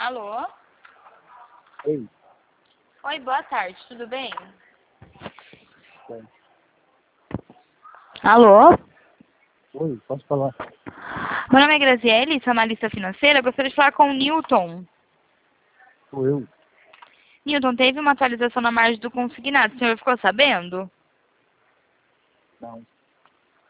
Alô? Ei, Oi, boa tarde, tudo bem? bem. Alô? Oi, posso falar? Meu nome é Graziele, sou analista financeira. Eu gostaria de falar com o Newton. Sou eu. Newton, teve uma atualização na margem do consignado. O senhor ficou sabendo? Não.